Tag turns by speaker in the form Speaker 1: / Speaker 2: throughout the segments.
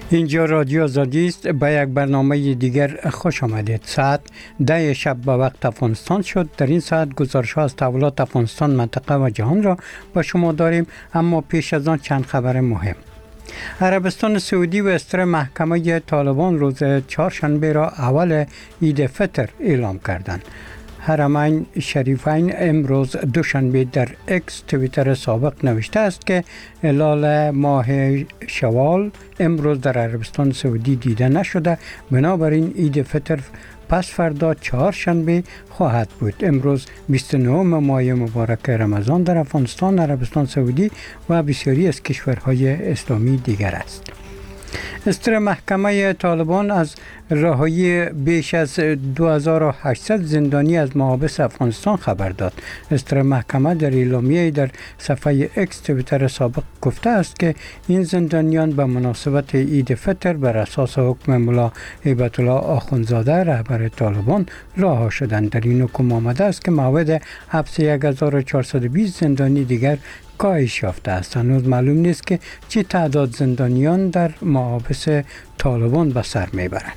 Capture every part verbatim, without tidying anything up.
Speaker 1: اینجا رادیو آزادی است. به یک برنامه دیگر خوش آمدید. ساعت ده شب به وقت افغانستان شد. در این ساعت گزارش‌ها از تحولات افغانستان، منطقه و جهان را با شما داریم، اما پیش از آن چند خبر مهم. عربستان سعودی و استر محکمه طالبان روز چهارشنبه را اول عید فطر اعلام کردند. حرمین شریفین امروز دوشنبه در اکس توییتر سابق نوشته است که هلال ماه شوال امروز در عربستان سعودی دیده نشده، بنابراین عید فطر پس فردا چهارشنبه خواهد بود. امروز بیست و نه ماه مبارک رمضان در افغانستان، عربستان سعودی و بسیاری از کشورهای اسلامی دیگر است. استر محکمه طالبان از رهایی بیش از دو هزار و هشتصد زندانی از محابس افغانستان خبر داد. استر محکمه در اعلامیه در صفحه اکس توییتر سابق گفته است که این زندانیان به مناسبت عید فطر بر اساس حکم ملا هیبت الله آخوندزاده رهبر طالبان رها شدند. در این حکم آمده است که موعد حبس یک هزار و چهارصد و بیست زندانی دیگر کاهش یافته است. هنوز معلوم نیست که چه تعداد زندانیان در محابس طالبان به سر میبرند.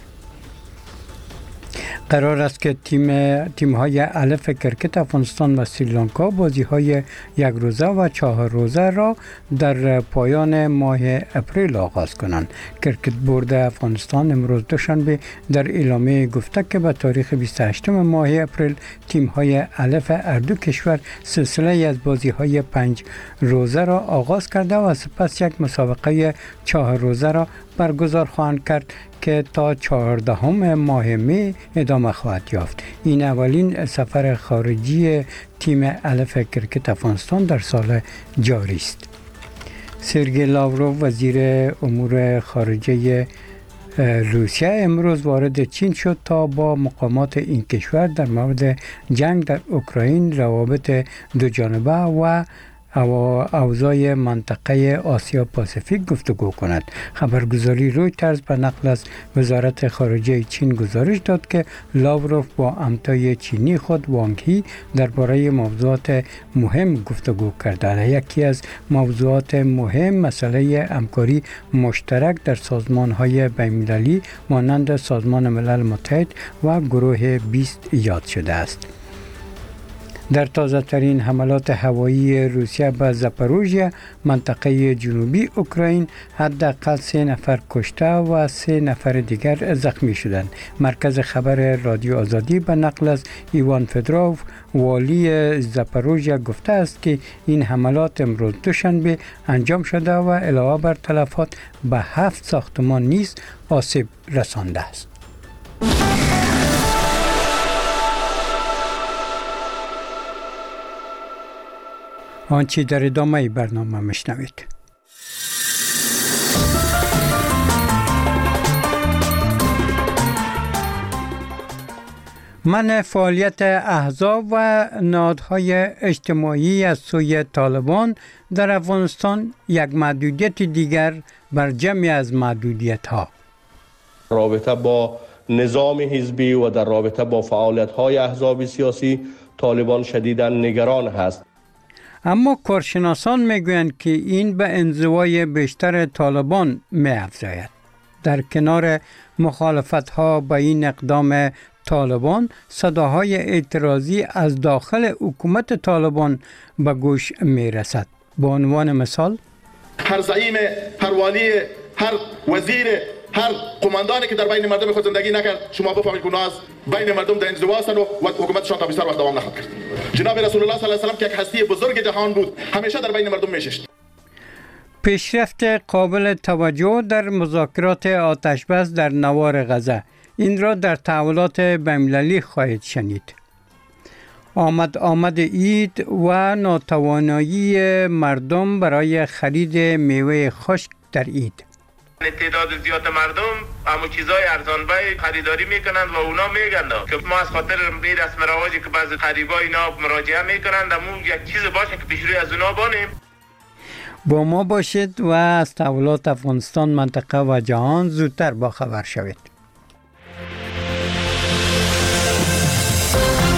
Speaker 1: قرار است که تیم تیم‌های الف کرکت افغانستان و سریلانکا بازی‌های یک روزه و چهار روزه را در پایان ماه اپریل آغاز کنند. کرکت بورد افغانستان امروز دوشنبه در اعلامیه گفته که به تاریخ بیست و هشتم ماه اپریل تیم‌های الف هر دو کشور سلسله از بازی‌های پنج روزه را آغاز کرده و سپس یک مسابقه چهار روزه را برگزار خواهند کرد که تا چهاردهم ماه می ادامه خواهد یافت. این اولین سفر خارجی تیم الف کرکت افغانستان در سال جاری است. سرگئی لاوروف وزیر امور خارجه روسیه امروز وارد چین شد تا با مقامات این کشور در مورد جنگ در اوکراین، روابط دو جانبه و اوضاع منطقه آسیا پاسیفیک گفتگو کند. خبرگزاری رویترز به نقل از وزارت خارجه چین گزارش داد که لاوروف با همتای چینی خود وانگ هی درباره موضوعات مهم گفتگو کرده. یکی از موضوعات مهم مسئله همکاری مشترک در سازمان‌های بین‌المللی مانند سازمان ملل متحد و گروه بیست یاد شده است. در تازه ترین حملات هوایی روسیه به زاپاروژیا منطقه جنوبی اوکراین حداقل سه نفر کشته و سه نفر دیگر زخمی شدند. مرکز خبر رادیو آزادی به نقل از ایوان فدوروف والی زاپاروژیا گفته است که این حملات امروز دوشنبه انجام شده و علاوه بر تلفات به هفت ساختمان نیز آسیب رسانده است. آنچه در ادامه برنامه مشنوید. منع فعالیت احزاب و نهادهای اجتماعی از سوی طالبان در افغانستان یک محدودیت دیگر بر جمعی از محدودیت‌ها.
Speaker 2: رابطه با نظام حزبی و در رابطه با فعالیت‌های احزاب سیاسی طالبان شدیداً نگران است.
Speaker 1: اما کارشناسان میگویند که این به انزوای بیشتر طالبان می‌افزاید. در کنار مخالفت‌ها با این اقدام طالبان، صداهای اعتراضی از داخل حکومت طالبان به گوش می‌رسد. به عنوان مثال،
Speaker 3: هر زعیم، هر والی، هر وزیر، هر قماندانی که در بین مردم خود زندگی نکرد، شما بفهمید که از بین مردم در انزوا هستند و حکومتشان تا بیشتر وقت دوام نخواهد کرد. جناب رسول الله صلی الله علیه و سلم که یک هستی بزرگ جهان بود، همیشه در بین مردم میشست.
Speaker 1: پیشرفت قابل توجه در مذاکرات آتشبس در نوار غزه، این را در تحولات بین‌المللی خواهید شنید. آمد آمد عید و ناتوانایی مردم برای خرید میوه خشک در عید.
Speaker 4: تعداد زیاد مردم همو چیزای ارزانبای خریداری میکنند و اونا میگند که ما از خاطر این رسم رواجی که بعضی خریبا اینا مراجعه میکنند همون یک چیز باشه که پیشروی از اونا بانیم.
Speaker 1: با ما باشید و از تحولات افغانستان، منطقه و جهان زودتر با خبر شوید.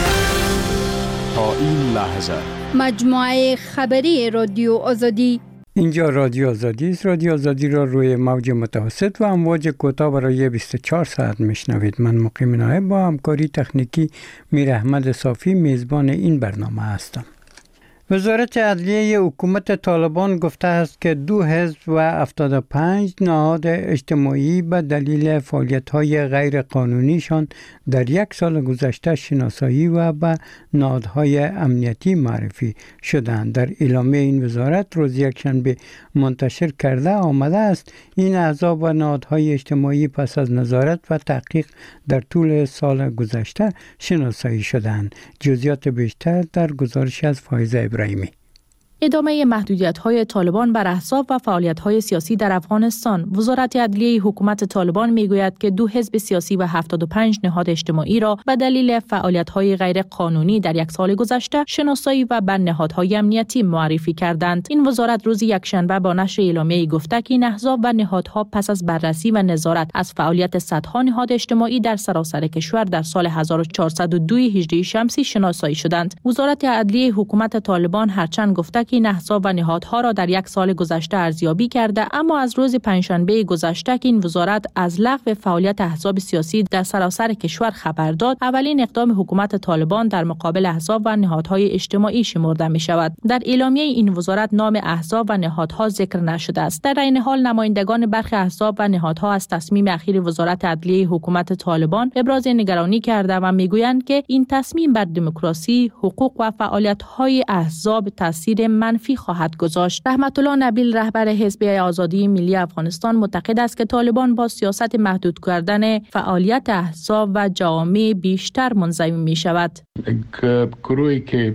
Speaker 5: تا این لحظه
Speaker 6: مجموعه خبری رادیو آزادی
Speaker 1: اینجا رادیو آزادی است. رادیو آزادی را روی موج متوسط و امواج کوتاه برای بیست و چهار ساعت میشنوید. من مقیم نایب با همکاری تکنیکی میر احمد صافی میزبان این برنامه هستم. وزارت عدلیه حکومت طالبان گفته است که دو حزب و هفتاد و پنج نهاد اجتماعی به دلیل فعالیت‌های غیر قانونیشان در یک سال گذشته شناسایی و به نهادهای امنیتی معرفی شدند. در اعلامیه این وزارت روز یکشنبه منتشر کرده آمده است این احزاب و نهادهای اجتماعی پس از نظارت و تحقیق در طول سال گذشته شناسایی شدند. جزئیات بیشتر در گزارش از فایزه ابراهیمی.
Speaker 5: ادامه محدودیت‌های طالبان بر احزاب و فعالیت‌های سیاسی در افغانستان. وزارت عدلیه حکومت طالبان می‌گوید که دو حزب سیاسی و هفتاد و پنج نهاد اجتماعی را به دلیل فعالیت‌های غیر قانونی در یک سال گذشته شناسایی و به نهادهای امنیتی معرفی کردند. این وزارت روز یکشنبه با نشر اعلامیه‌ای گفته که این احزاب و نهادها پس از بررسی و نظارت از فعالیت صدها نهاد اجتماعی در سراسر کشور در سال هزار و چهارصد و دو هجری شمسی شناسایی شدند. وزارت عدلیه حکومت طالبان هرچند گفته این احزاب و نهادها را در یک سال گذشته ارزیابی کرده، اما از روز پنجشنبه گذشته که این وزارت از لغو فعالیت احزاب سیاسی در سراسر کشور خبر داد، اولین اقدام حکومت طالبان در مقابل احزاب و نهادهای اجتماعی شمرده می شود. در اعلامیه این وزارت نام احزاب و نهادها ذکر نشده است. در این حال نمایندگان برخی احزاب و نهادها از تصمیم اخیر وزارت عدلیه حکومت طالبان ابراز نگرانی کرده و میگویند که این تصمیم بر دموکراسی، حقوق و فعالیت‌های احزاب تاثیر منفی خواهد گذاشت. رحمت الله نبیل رهبر حزب آزادی ملی افغانستان معتقد است که طالبان با سیاست محدود کردن فعالیت احزاب و جوامع بیشتر منزوی می شود.
Speaker 6: گروهی که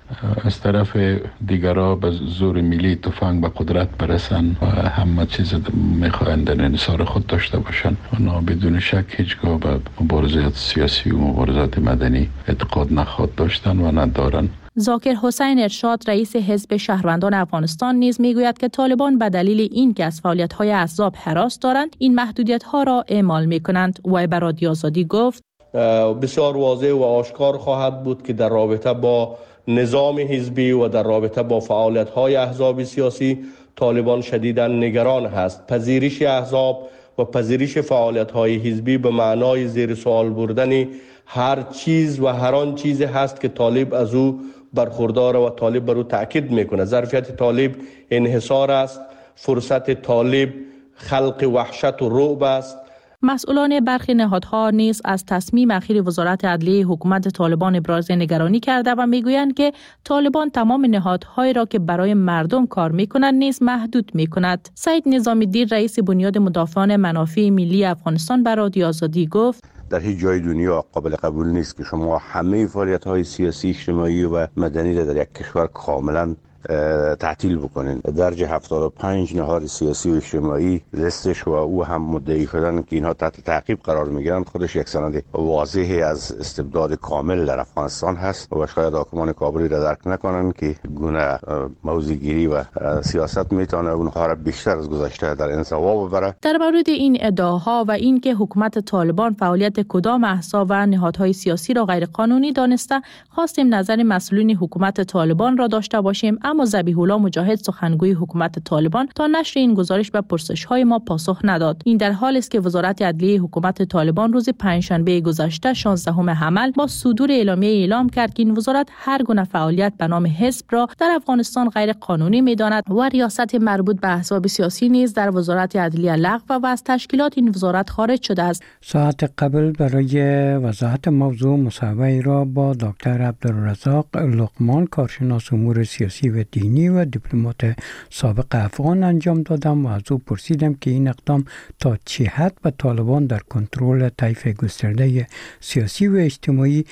Speaker 6: از طرف دیگرها به زور ملی تفنگ به قدرت برسن و همه چیز میخواهند در انحصار خود داشته باشند، اونا بدون شک هیچگاه به مبارزات سیاسی و مبارزات مدنی اعتقاد نخواهد داشتن و ندارن.
Speaker 5: ذاکر حسین ارشاد رئیس حزب شهروندان افغانستان نیز میگوید که طالبان به دلیل این که از فعالیت‌های احزاب هراس دارند این محدودیت‌ها را اعمال می‌کنند. و به رادیو آزادی گفت
Speaker 2: بسیار واضح و آشکار خواهد بود که در رابطه با نظام حزبی و در رابطه با فعالیت‌های احزاب سیاسی طالبان شدیداً نگران هست. پذیرش احزاب و پذیرش فعالیت‌های حزبی به معنای زیر سوال بردن هر چیز و هر آن چیزی هست که طالب از او برخوردار و طالب بر او تاکید میکنه. ظرفیت طالب انحصار است، فرصت طالب خلق وحشت و رعب است.
Speaker 5: مسئولان برخی نهادها نیز از تصمیم اخیر وزارت عدلیه حکومت طالبان ابراز نگرانی کرده و میگویند که طالبان تمام نهادهایی را که برای مردم کار میکنند نیز محدود میکند. سید نظامی‌الدین رئیس بنیاد مدافعان منافع ملی افغانستان به رادیو آزادی گفت
Speaker 7: در هیچ جای دنیا قابل قبول نیست که شما همه فعالیت‌های سیاسی، اجتماعی و مدنی را در یک کشور کاملا تعطیل بکنین. درجه هفتاد و پنج نهاد سیاسی و اجتماعی لیستش و او هم مدعی شدن که اینها تحت تعقیب قرار میگیرند خودش یک سند واضحی از استبداد کامل در افغانستان هست و شاید حاکمان کابلی را درک نکنند که گونه موضع‌گیری و سیاست میتونه اونها را بیشتر از گذشته در انزوا ببره.
Speaker 5: در مورد این ادعاها و اینکه حکومت طالبان فعالیت کدام احزاب و نهادهای سیاسی را غیر قانونی دانسته، خواستیم نظر مسئولین حکومت طالبان را داشته باشیم، اما ذبیح الله مجاهد سخنگوی حکومت طالبان تا نشر این گزارش به پرسش‌های ما پاسخ نداد. این در حالی است که وزارت عدلیه حکومت طالبان روز پنجشنبه گذشته شانزدهم حمل با صدور اعلامیه اعلام کرد که این وزارت هر گونه فعالیت به نام حزب را در افغانستان غیر قانونی می‌داند و ریاست مربوط به احزاب سیاسی نیز در وزارت عدلیه لغو و از تشکیلات این وزارت خارج شده است.
Speaker 1: ساعت قبل برای وضاحت موضوع مصاحبه را با دکتر عبدالرزاق لقمان کارشناس امور سیاسی و دینی و دیپلمات سابق افغان انجام دادم و از او پرسیدم که این اقدام تا چه حد به طالبان در کنترل طیف گسترده سیاسی و اجتماعی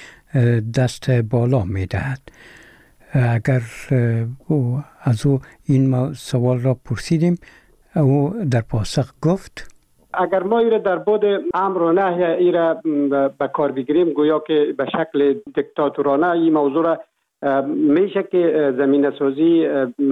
Speaker 1: دست بالا می‌دهد. اگر او از او این سوال را پرسیدیم، او در پاسخ گفت
Speaker 8: اگر ما ایره در بود امر و نهی ایره به کار بگیریم گویا که به شکل دیکتاتورانه این موضوع را میشه که زمینه سازی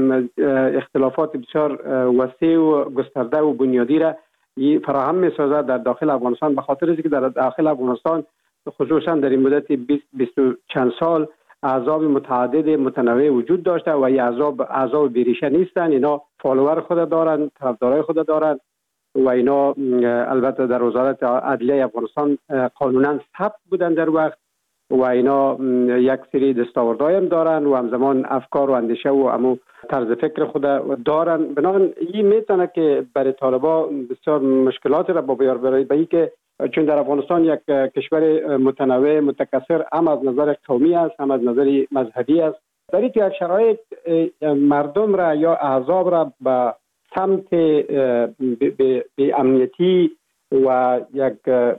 Speaker 8: اختلافات بسیار وسیع و گسترده و بنیادی را فراهم میسازد در داخل افغانستان، به خاطر اینکه در داخل افغانستان خصوصا در این مدت بیست بیست و چند سال احزاب متعدد متنوع وجود داشته و این احزاب احزاب بیریشه نیستند. اینا فالوور خود دارند، طرفدارای خود دارند و اینا البته در وزارت عدلیه افغانستان قانونا ثبت بودن در وقت و اینا یک سری دستاوردهای هم دارن و همزمان افکار و اندیشه و امو طرز فکر خود دارن. بنابراین این میتونه که برای طالبا بسیار مشکلات را با بیار بره، به که چون در افغانستان یک کشور متنوع متکثر هم از نظر قومی است هم از نظر مذهبی است. در این یک شرایط مردم را یا احزاب را به سمت به امنیتی و یک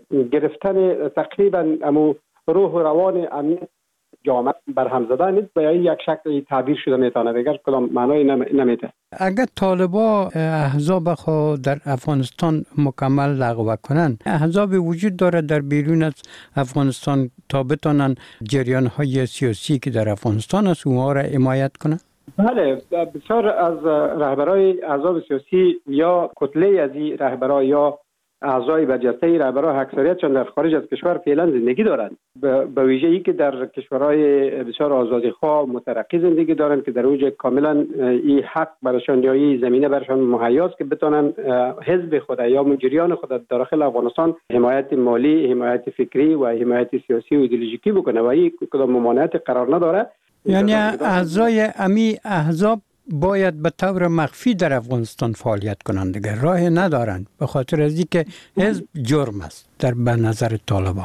Speaker 8: گرفتن تقریبا امو روح و روان امنیت جامعه برهم زدن نیست و یک شکلی تعبیر شده میتونه بگر کدام معنای نمیده.
Speaker 1: اگر طالبا احزاب خود در افغانستان مکمل لغو کنند، احزاب وجود داره در بیرون از افغانستان تا بتونن جریان های سیاسی که در افغانستان است اونها را حمایت کنند؟
Speaker 8: بله، بسیار از رهبرای احزاب سیاسی یا کتله از این رهبرای یا اعضای برجسته رهبران اکثریتشان در خارج از کشور فعلا زندگی دارند، به ویژه‌ای که در کشورهای بسیار آزادیخواه مترقی زندگی دارند که در اوج کاملا این حق برشان یا این زمینه برشان مهیا است که بتونن حزب خود یا مجریان خود در داخل افغانستان حمایت مالی، حمایت فکری و حمایت سیاسی و ایدئولوژیکی بکنه و این کدام ممانعت قرار نداره.
Speaker 1: یعنی اعضای امی احزاب باید به طور مخفی در افغانستان فعالیت کنند، دیگر راه ندارند به خاطر از اینکه حزب جرم است در به نظر طالبا.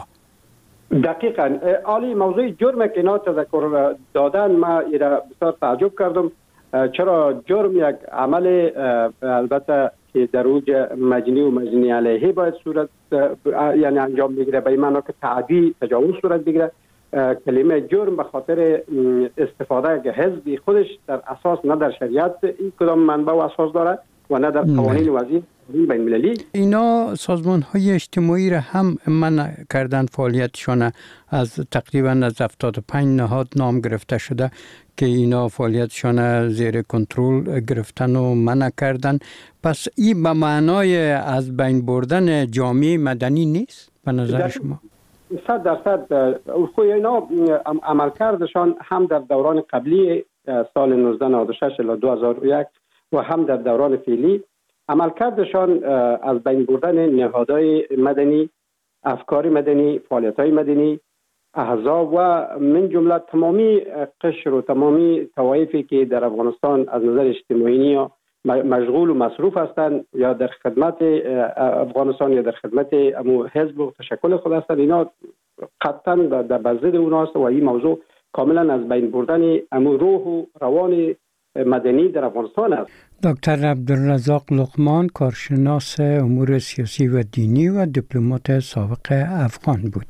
Speaker 8: دقیقاً عالی موضوع جرم که اینا تذکر دادن ما ایرا بسیار تعجب کردم، چرا جرم یک عمل البته که در اوج مجنی و مجنی علیه باید صورت یعنی انجام بگیره، به این معنی که تعدی تجاوز صورت بگیره. کلمه جرم به خاطر استفاده از حزب خودش در اساس نه در شریعت این کدام منبع و اساس داره و نه در قوانین وضعی بین المللی.
Speaker 1: اینا سازمان های اجتماعی را هم منع کردن فعالیتشان، از تقریبا از هفتاد و پنج نهاد نام گرفته شده که اینا فعالیتشان زیر کنترل گرفتن و منع کردن. پس این به معنای از بین بردن جامعه مدنی نیست به نظر شما؟
Speaker 8: صد درصد خوی اینا عملکردشان هم در دوران قبلی سال نوزده نود و شش الی دو هزار و یک و هم در دوران فعلی عملکردشان از بین بردن نهادهای مدنی، افکار مدنی، فعالیت‌های مدنی، احزاب و من جمله تمامی قشر و تمامی طوایفی که در افغانستان از نظر اجتماعی مشغول و مصروف هستند یا در خدمت افغانستان یا در خدمت امو حزب و تشکل خود هستند، اینا قطعا در بزد اوناست و این موضوع کاملا از بین بردن امو روح و روان مدنی در افغانستان است.
Speaker 1: دکتر عبدالرزاق لقمان، کارشناس امور سیاسی و دینی و دیپلمات سابق افغان بود.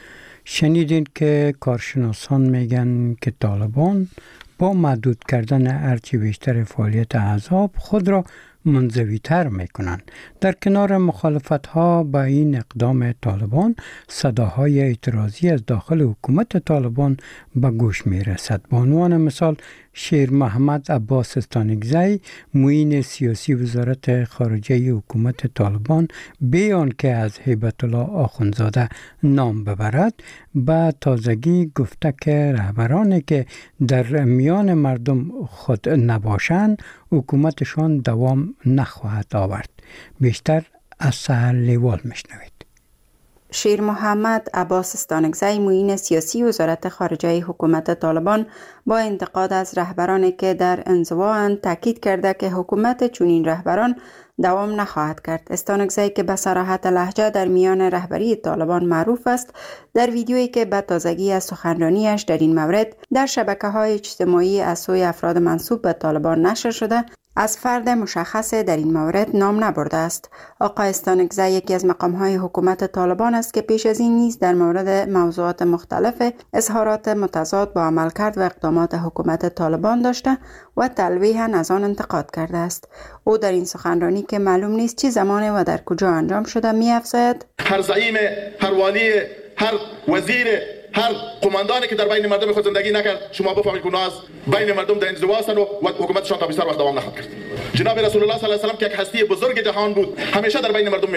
Speaker 1: شنیدین که کارشناسان میگن که طالبان با محدود کردن هرچی بیشتر فعالیت احزاب خود را منزوی تر می کنند. در کنار مخالفت ها با این اقدام طالبان، صداهای اعتراضی از داخل حکومت طالبان به گوش می رسد. به عنوان مثال شیر محمد عباس استانکزی، معین سیاسی وزارت خارجه حکومت طالبان، بیان که از هیبت الله آخوندزاده نام ببرد، به تازگی گفته که رهبرانی که در میان مردم خود نباشند حکومتشان دوام نخواهد آورد. بیشتر از سحر لیوال میشنوید.
Speaker 9: شیر محمد عباس استانکزی، معین سیاسی وزارت خارجه حکومت طالبان، با انتقاد از رهبرانی که در انزوااند تاکید کرده که حکومت چنین رهبران دوام نخواهد کرد. استانکزی که به صراحت لهجه در میان رهبری طالبان معروف است، در ویدیویی که به تازگی از سخنرانیش در این مورد در شبکه‌های اجتماعی از سوی افراد منسوب به طالبان نشر شده، از فرد مشخص در این مورد نام نبرده است. آقای استانکزی یکی از مقام‌های حکومت طالبان است که پیش از این نیز در مورد موضوعات مختلف اظهارات متضاد با عملکرد و اقدامات حکومت طالبان داشته و تلویحاً از آن انتقاد کرده است. او در این سخنرانی که معلوم نیست چه زمان و در کجا انجام شده می‌افزاید:
Speaker 3: هر زعیم، هر والی، هر وزیر، هر قماندانی که در بین مردم خود زندگی نکرد، شما بفهمید که اونها از بین مردم در انزوا هستند و حکومتشان تا بیشتر وقت دوام نخواهد کرد. جناب رسول الله صلی الله علیه و سلم که یک هستی بزرگ جهان بود، همیشه در بین مردم میشست.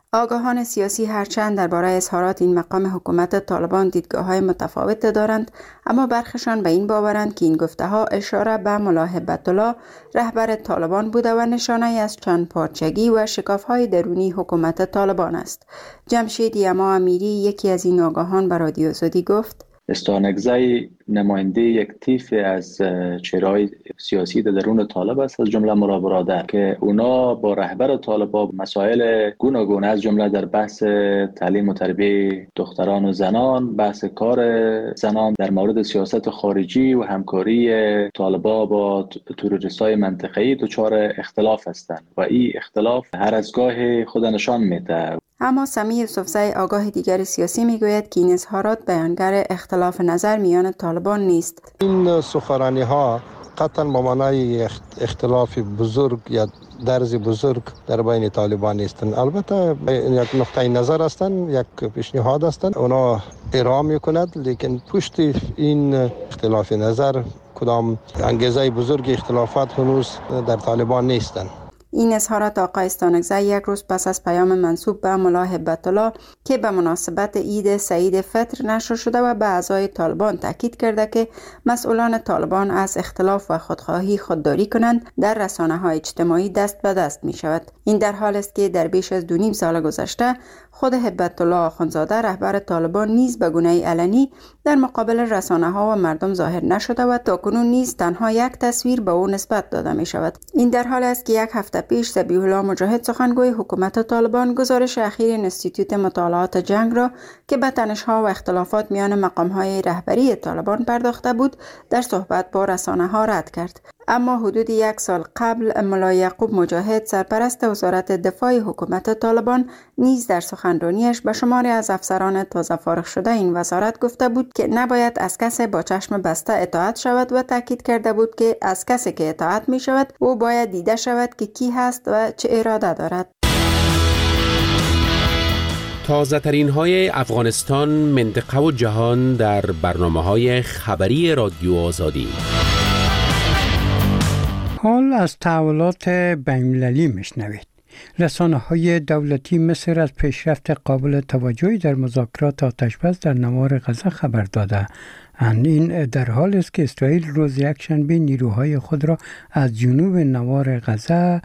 Speaker 9: آگاهان سیاسی هرچند درباره اظهارات این مقام حکومت طالبان دیدگاه‌های متفاوت دارند، اما برخشان به این باورند که این گفته‌ها اشاره به ملا هبت‌الله رهبر طالبان بوده و نشانه‌ای از چند پارچگی و شکاف‌های درونی حکومت طالبان است. جمشید یما امیری، یکی از این آگاهان، به رادیو آزادی گفت:
Speaker 10: استانکزی نماینده یک طیف از چهره‌های سیاسی در درون طالب است، از جمله مرا برادر، که اونا با رهبر طالب مسائل گوناگون از جمله در بحث تعلیم و تربیت دختران و زنان، بحث کار زنان، در مورد سیاست خارجی و همکاری طالبا با تروریست‌های منطقه‌ای دچار اختلاف هستند و این اختلاف هر از گاه خود نشان میده.
Speaker 9: اما سمی یوسفزی، آگاه دیگر سیاسی، میگوید که این اظهارات بیانگر اختلاف نظر میان طالبان نیست.
Speaker 11: این سخنرانی ها قطعا معنای اختلاف بزرگ یا درز بزرگ در بین طالبان نیستند. البته یک نقطه نظر هستند، یک پیشنهاد هستند، اونا ارائه میکند، لیکن پشت این اختلاف نظر کدام انگیزه بزرگ اختلافات هنوز در طالبان نیستند.
Speaker 9: این اظهارات آقای استانکزی یک روز پس از پیام منسوب به ملا هبت‌الله که به مناسبت عید سعید فطر نشر شده و به اعضای طالبان تاکید کرده که مسئولان طالبان از اختلاف و خودخواهی خودداری کنند، در رسانه‌های اجتماعی دست به دست می شود. این در حال است که در بیش از دو نیم سال گذشته خود هبت‌الله آخوندزاده رهبر طالبان نیز به گونه علنی در مقابل رسانه‌ها و مردم ظاهر نشده و تاکنون نیز تنها یک تصویر به او نسبت داده می شود. این در حال است که یک هفته پیش ذبیح الله مجاهد، سخنگوی حکومت طالبان، گزارش اخیر انستیتوت مطالعات جنگ را که به تنش‌ها و اختلافات میان مقام‌های رهبری طالبان پرداخته بود، در صحبت با رسانه‌ها رد کرد. اما حدود یک سال قبل ملا یعقوب مجاهد، سرپرست وزارت دفاع حکومت طالبان، نیز در سخنرانیش به شماری از افسران تازه فارغ شده این وزارت گفته بود که نباید از کسی با چشم بسته اطاعت شود و تاکید کرده بود که از کسی که اطاعت می شود او باید دیده شود که کی هست و چه اراده دارد.
Speaker 12: تازه ترین های افغانستان، منطقه و جهان در برنامه های خبری رادیو آزادی.
Speaker 1: حال از تحولات بین‌المللی میشنوید. رسانه های دولتی مصر از پیشرفت قابل توجهی در مذاکرات آتشبس در نوار غزه خبر داده اند. این در حال است که اسرائیل روز یکشنبه نیروهای خود را از جنوب نوار غزه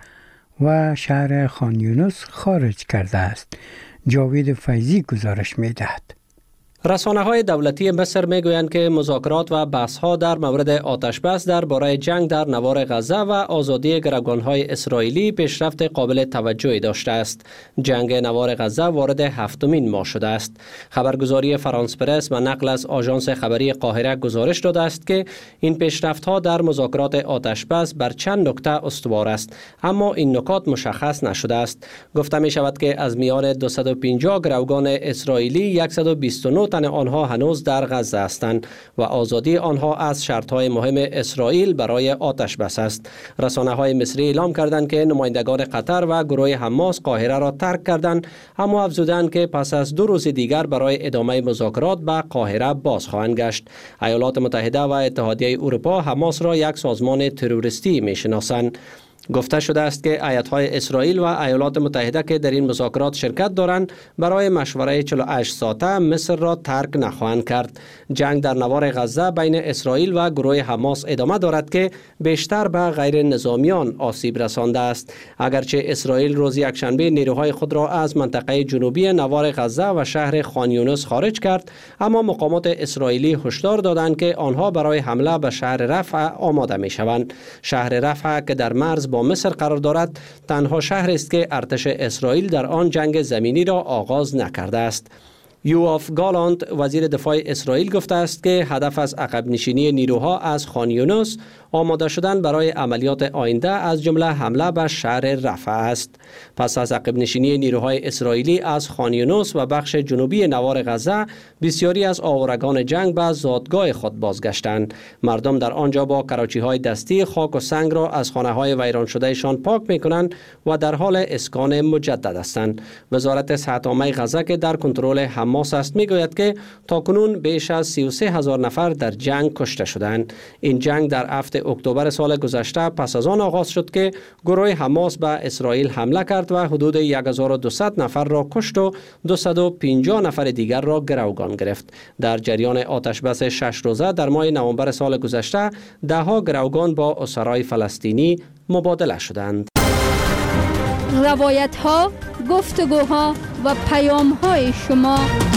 Speaker 1: و شهر خان یونس خارج کرده است. جاوید فیضی گزارش می‌دهد.
Speaker 13: رسانه‌های دولتی مصر میگویند که مذاکرات و بحث‌ها در مورد آتشبس درباره جنگ در نوار غزه و آزادی گروگان‌های اسرائیلی پیشرفت قابل توجهی داشته است. جنگ نوار غزه وارد هفتمین ماه شده است. خبرگزاری فرانس پرس و نقل از آژانس خبری قاهره گزارش داده است که این پیشرفت‌ها در مذاکرات آتشبس بر چند نکته استوار است، اما این نکات مشخص نشده است. گفته می شود که از میان دویست و پنجاه گروگان اسرائیلی صد و بیست و نه تن آنها هنوز در غزه هستند و آزادی آنها از شرط‌های مهم اسرائیل برای آتش بس است. رسانه‌های مصری اعلام کردند که نمایندگان قطر و گروه حماس قاهره را ترک کردند، اما افزودند که پس از دو روز دیگر برای ادامه مذاکرات به قاهره باز خواهند گشت. ایالات متحده و اتحادیه اروپا حماس را یک سازمان تروریستی می‌شناسند. گفته شده است که ایت‌های اسرائیل و ایالات متحده که در این مذاکرات شرکت دارند برای مشوره چهل و هشت ساعته مصر را ترک نخواهند کرد. جنگ در نوار غزه بین اسرائیل و گروه حماس ادامه دارد که بیشتر به غیر نظامیان آسیب رسانده است. اگرچه اسرائیل روز یکشنبه نیروهای خود را از منطقه جنوبی نوار غزه و شهر خان یونس خارج کرد، اما مقامات اسرائیلی هشدار دادند که آنها برای حمله به شهر رفح آماده می‌شوند. شهر رفح که در مرز با مصر قرار دارد، تنها شهر است که ارتش اسرائیل در آن جنگ زمینی را آغاز نکرده است. یوآف گالانت وزیر دفاع اسرائیل گفته است که هدف از عقب نشینی نیروها از خان یونس آماده شدن برای عملیات آینده از جمله حمله به شهر رفح است. پس از عقب نشینی نیروهای اسرائیلی از خان یونس و بخش جنوبی نوار غزه، بسیاری از آورگان جنگ به زادگاه خود بازگشتند. مردم در آنجا با کراچی‌های دستی خاک و سنگ را از خانه‌های ویران شدهشان پاک می‌کنند و در حال اسکان مجدد هستند. وزارت صحت عامه غزه که در کنترل حماس است میگوید که تاکنون بیش از سی و سه هزار نفر در جنگ کشته شدند. این جنگ در هفت اکتبر سال گذشته پس از آن آغاز شد که گروه حماس به اسرائیل حمله کرد و حدود هزار و دویست نفر را کشت و دویست و پنجاه نفر دیگر را گروگان گرفت. در جریان آتش بس شش روزه در ماه نوامبر سال گذشته ده ها گروگان با اسرای فلسطینی مبادله شدند.
Speaker 14: روایت ها، گفتگوها و پیام های شما.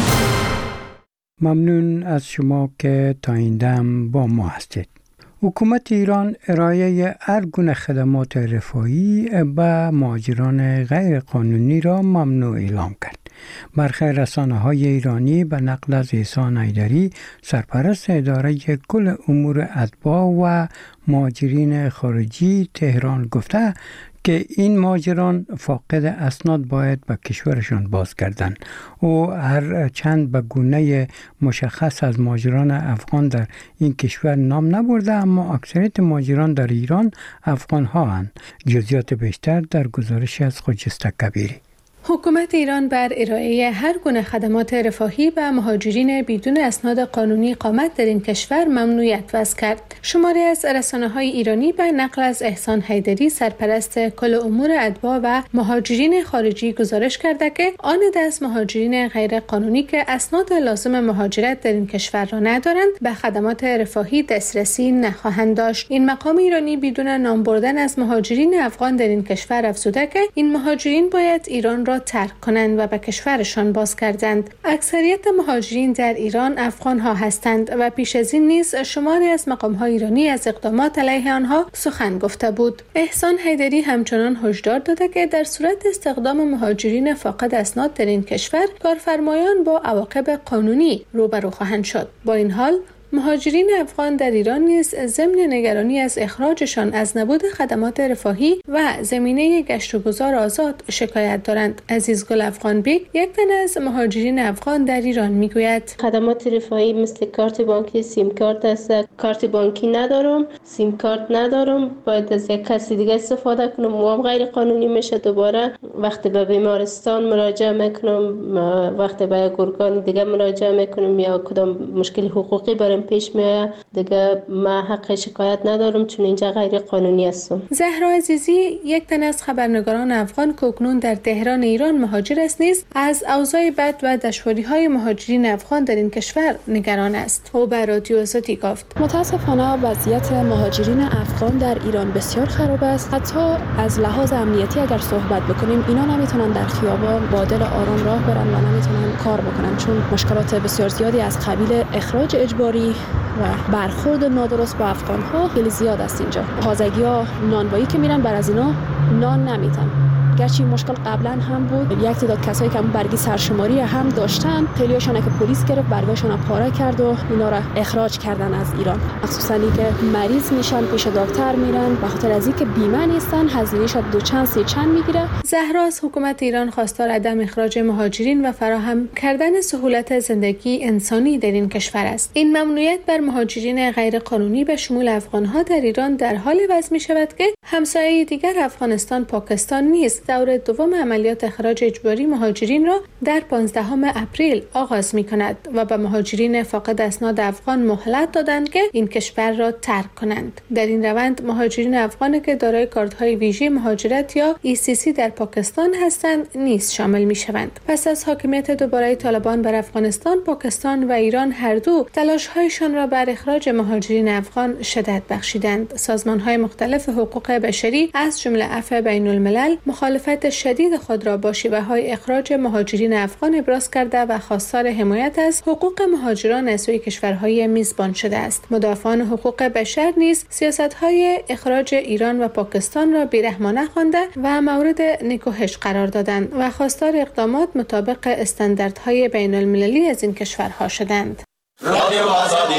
Speaker 1: ممنون از شما که تا این دم با ما هستید. حکومت ایران ارائه هر گونه خدمات رفاهی به مهاجران غیر قانونی را ممنوع اعلام کرد. برخی رسانه‌های ایرانی به نقل از احسان حیدری، سرپرست اداره کل امور اتباع و مهاجرین خارجی تهران گفته که این مهاجران فاقد اسناد باید به کشورشان بازگردند. او هر چند به گونه مشخص از مهاجران افغان در این کشور نام نبرده، اما اکثریت مهاجران در ایران افغان ها هستند. جزئیات بیشتر در گزارش از خجسته کبیری.
Speaker 15: حکومت ایران بر ارائه هر گونه خدمات رفاهی به مهاجرین بدون اسناد قانونی اقامت در این کشور ممنوعیت وضع کرد. شماری از رسانه‌های ایرانی به نقل از احسان حیدری، سرپرست کل امور اتباع و مهاجرین خارجی گزارش کرده که آن دست مهاجرین غیر قانونی که اسناد لازم مهاجرت در این کشور را ندارند به خدمات رفاهی دسترسی نخواهند داشت. این مقام ایرانی بدون نام بردن از مهاجرین افغان در این کشور افزوده که این مهاجرین باید ایران را ترک کنند و به کشورشان بازگردند. اکثریت مهاجرین در ایران افغان ها هستند و پیش از این نیز شماری از مقام های ایرانی از اقدامات علیه آنها سخن گفته بود. احسان حیدری همچنان هشدار داده که در صورت استخدام مهاجرین فاقد اسناد در این کشور، کارفرمایان با عواقب قانونی روبرو خواهند شد. با این حال مهاجرین افغان در ایران نیز ضمن نگرانی از اخراجشان از نبود خدمات رفاهی و زمینه گشت و گذار آزاد شکایت دارند. عزیزگل افغان بیگ، یک تن از مهاجرین افغان در ایران میگوید:
Speaker 16: خدمات رفاهی مثل کارت بانکی، سیم کارت است. کارت بانکی ندارم، سیم کارت ندارم، باید از یک کسی دیگه استفاده کنم. موام غیر قانونی میشه. دوباره وقتی به بیمارستان مراجعه میکنم، وقتی به گرگان دیگه مراجعه میکنم یا کدام مشکل حقوقی برام پیش میاد، دیگه ما حق شکایت ندارم چون اینجا غیر قانونی هستم.
Speaker 15: زهرا عزیزی، یک تن از خبرنگاران افغان که اکنون در تهران ایران مهاجر است، نیز از اوضاع بد و دشواری‌های مهاجرین افغان در این کشور نگران است. او به رادیو آزادی گفت:
Speaker 17: متاسفانه وضعیت مهاجرین افغان در ایران بسیار خراب است. حتی از لحاظ امنیتی اگر صحبت بکنیم، اینا نمیتونن در خیابان با دل آرام راه برن و نمیتونن کار بکنن چون مشکلات بسیار زیادی از قبیل اخراج اجباری و برخورد نادرست با افغان‌ها خیلی زیاد است اینجا. تازگی‌ها نانوایی که میرن بر از اینا نان نمیتن. گرچه مشکل قبلا هم بود، یک تعداد کسایی که برگی سرشماری هم داشتن، خیلیاشون که پلیس گرفت برگاشون پاره کرد و اینا را اخراج کردن از ایران. مخصوصا که مریض میشن پیش دکتر میرن، به خاطر از اینکه بیمه نیستن هزینه‌اش دو چند سه چند میگیره.
Speaker 15: زهرا از حکومت ایران خواستار عدم اخراج مهاجرین و فراهم کردن سهولت زندگی انسانی در این کشور است. این ممنوعیت بر مهاجرین غیر قانونی به شمول افغان‌ها در ایران در حال وضع می شود که همسایه دیگر افغانستان، پاکستان نیز دور دوم عملیات اخراج اجباری مهاجرین را در پانزدهم اپریل آغاز می کند و به مهاجرین فاقد اسناد افغان مهلت دادند که این کشور را ترک کنند. در این روند مهاجرین افغان که دارای کارت‌های ویژه مهاجرت یا ای سی سی در پاکستان هستند نیز شامل می شوند. پس از حاکمیت دوباره طالبان بر افغانستان، پاکستان و ایران هر دو تلاش‌هایشان را بر اخراج مهاجرین افغان شدت بخشیدند. سازمان‌های مختلف حقوق بشری از جمله عفو بین‌الملل مخالفت شدید خود را با شیوه‌های اخراج مهاجرین افغان ابراز کرده و خواستار حمایت از حقوق مهاجران از سوی کشورهای میزبان شده است. مدافعان حقوق بشر نیز سیاست‌های اخراج ایران و پاکستان را بی‌رحمانه خوانده و مورد نکوهش قرار دادند و خواستار اقدامات مطابق استانداردهای بین‌المللی از این کشورها شدند. رادیو آزادی.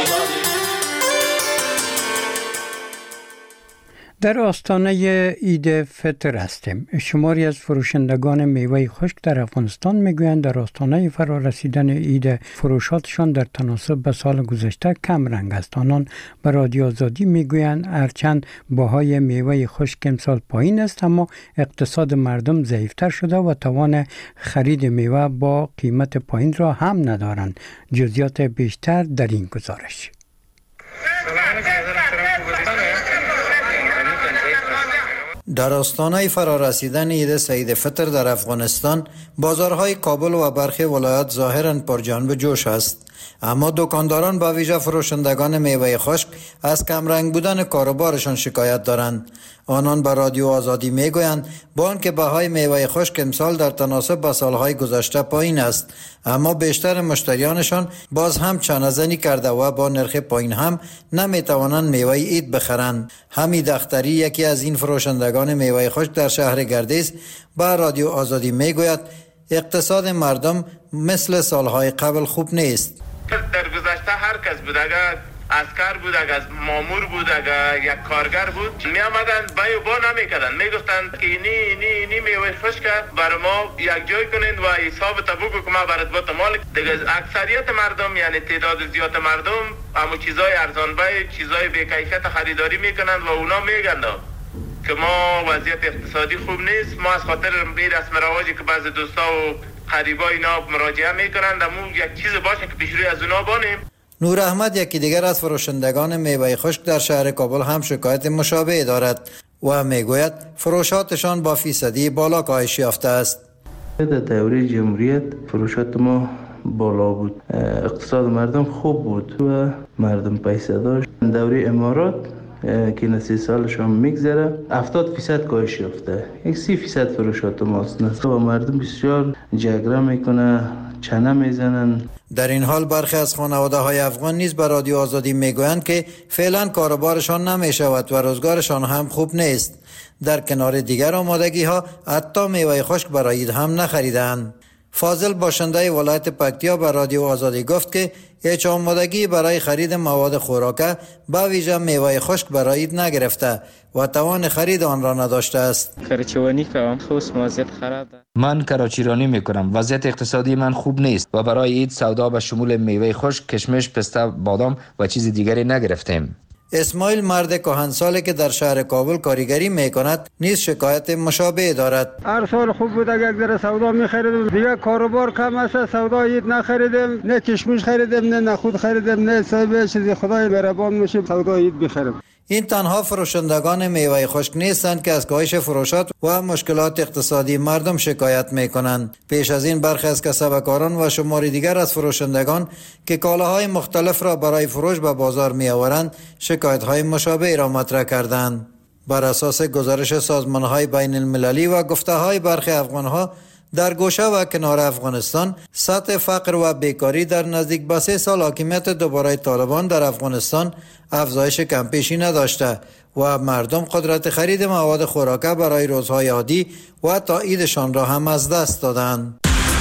Speaker 1: در آستانه عید فطر هستیم. شماری از فروشندگان میوه خشک در افغانستان میگویند در آستانه فرا رسیدن عید فروشاتشان در تناسب به سال گذشته کم رنگ است. آنان به رادیو آزادی میگویند هرچند بهای میوه خشک امسال پایین است، اما اقتصاد مردم ضعیفتر شده و توان خرید میوه با قیمت پایین را هم ندارند. جزئیات بیشتر در این گزارش.
Speaker 18: در آستانه فرارسیدن عید سعید فطر در افغانستان، بازارهای کابل و برخی ولایات ظاهراً پرجنب جوش است. اما دکانداران با ویژه فروشندگان میوه خشک از کمرنگ بودن کاروبارشان شکایت دارند. آنان به رادیو آزادی میگویند با آنکه بهای میوه خشک امسال در تناسب با سالهای گذشته پایین است، اما بیشتر مشتریانشان باز هم چانه‌زنی کرده و با نرخ پایین هم نمیتوانند میوه عید بخرند. حمید اختری، یکی از این فروشندگان میوه خشک در شهر گردیز، با رادیو آزادی میگوید اقتصاد مردم مثل سالهای قبل خوب نیست.
Speaker 4: در گذشته هر کس بود، اگر اسکر بود، اگر مامور بود، اگر یک کارگر بود، می آمدن بای و با نمی کردن، می گفتند که اینی اینی اینی میوه خشک برای ما یک جای کنین و حساب تا بگو که ما برات با مال. دیگه اکثریت مردم، یعنی تعداد زیاد مردم، همون چیزای ارزان بای، چیزای بی کیفیت خریداری میکنند و اونا میگن که ما وضعیت اقتصادی خوب نیست. ما از خاطر این رسم رواجی که بعضی دوستا و قریبا اینا مراجعه میکنند، امو یک چیز باشه که پیش روی از اونا بانیم.
Speaker 18: نور احمد، یکی دیگر از فروشندگان میوه خشک در شهر کابل، هم شکایت مشابه دارد و میگوید فروشاتشان با فیصدی بالا کاهش یافته است.
Speaker 19: در دوره جمهوریت فروشات ما بالا بود، اقتصاد مردم خوب بود و مردم پیسه داشت. دوره امارات که نسی سالشان میگذره هفتاد فیصد کاهش یافته، یک سی فیصد فروشات ماست. نسبت و مردم بسیار جگره میکنه، چنه میزنن.
Speaker 18: در این حال برخی از خانواده های افغان نیز به رادیو آزادی میگویند که فعلا کاروبارشان نمیشود و روزگارشان هم خوب نیست. در کنار دیگر آمادگی ها حتی میوه خشک برای عید هم نخریدند. فاضل، باشنده ولایت پکتیا، به رادیو آزادی گفت که هیچ آمادگی برای خرید مواد خوراکه با ویژه میوه خشک برای عید نگرفته و توان خرید آن را نداشته است.
Speaker 20: کراچیرانی کنم، خصوص وضعیت خراب.
Speaker 21: من کراچیرانی میکنم، وضعیت اقتصادی من خوب نیست و برای عید سودا به شمول میوه خشک، کشمش، پسته، بادام و چیز دیگری نگرفتیم.
Speaker 18: اسماعیل، مرد کهنسالی که در شهر کابل کارگری میکند، نیز شکایت مشابه دارد.
Speaker 22: هر سال خوب بود، اگر در سودا میخریدیم، دیگه کاروبار کم است، سودا عید نخریدیم، نه کشمش خریدیم، نه نخود خریدیم، نه صاحب چیزی. خدای مهربان میشه سودا عید بخریم.
Speaker 18: این تنها فروشندگان میوه خشک نیستند که از کاهش فروشات و مشکلات اقتصادی مردم شکایت میکنند. پیش از این برخی از کسبکاران و شماری دیگر از فروشندگان که کالاهای مختلف را برای فروش به بازار می آورند، شکایت های مشابه را مطرح کردند. بر اساس گزارش سازمان های بین المللی و گفته های برخی افغان ها، در گوشه و کنار افغانستان سطح فقر و بیکاری در نزدیک به سه سال حاکمیت دوباره طالبان در افغانستان افزایش کمپیشی نداشته و مردم قدرت خرید مواد خوراکه برای روزهای عادی و تا عیدشان را هم از دست دادند.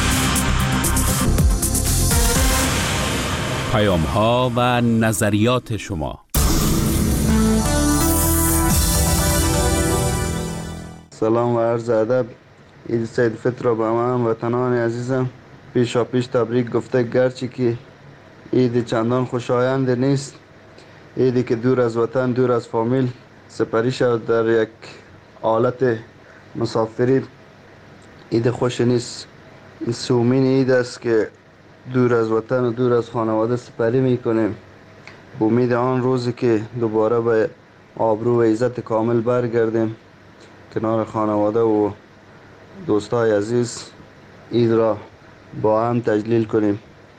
Speaker 12: پیام ها و نظریات شما.
Speaker 23: سلام و عرض ادب. عید سعید فطر را به همه وطنان عزیزم پیشا پیش تبریک گفته، گرچه که عید چندان خوشایند نیست، عیدی که دور از وطن، دور از فامیل سپری شد در یک حالت مسافری، عید خوش نیست. این سومین عید است که دور از وطن و دور از خانواده سپری میکنیم، به امید آن روزی که دوباره به آبرو و عزت کامل برگردیم کنار خانواده و دوستای عزیز، عید را با هم تجلیل کنیم.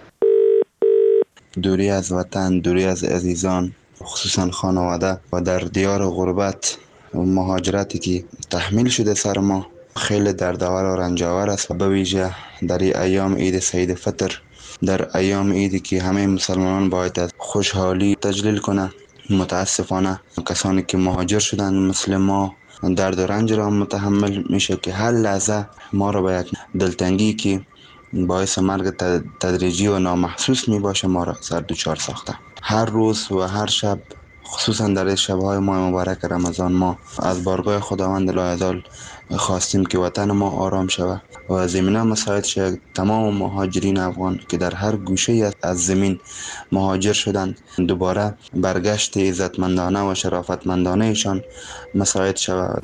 Speaker 24: دوری از وطن، دوری از عزیزان، خصوصا خانواده و در دیار غربت و مهاجرتی که تحمیل شده سر ما خیلی دردآور و رنجاور است. و به ویژه در ایام عید سعید فطر، در ایام عیدی که همه مسلمانان باید از خوشحالی تجلیل کنند، متاسفانه کسانی که مهاجر شدند مثل ما درد و رنج را متحمل میشه که هر لحظه ما را به یک دلتنگی که باعث مرگ تدریجی و نامحسوس می باشه ما را سر دوچار ساخته. هر روز و هر شب، خصوصا در شبهای ماه مبارک رمضان، ما از بارگاه خداوند لایزال خواستیم که وطن ما آرام شود و زمینه مساعد شد. تمام مهاجرین افغان که در هر گوشه از زمین مهاجر شدند، دوباره برگشت عزتمندانه و شرافتمندانه ایشان مساعد شود.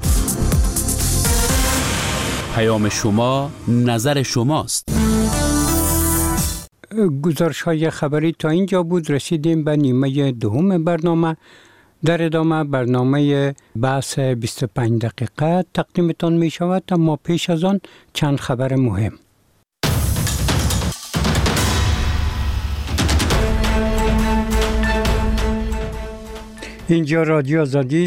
Speaker 12: پیام شما، نظر شماست.
Speaker 1: گزارش های خبری تا اینجا بود. رسیدیم به نیمه دوم برنامه. در ادامه برنامه بحث بیست و پنج دقیقه تقدیمتان می شود، اما پیش از آن چند خبر مهم. اینجا رادیو آزادی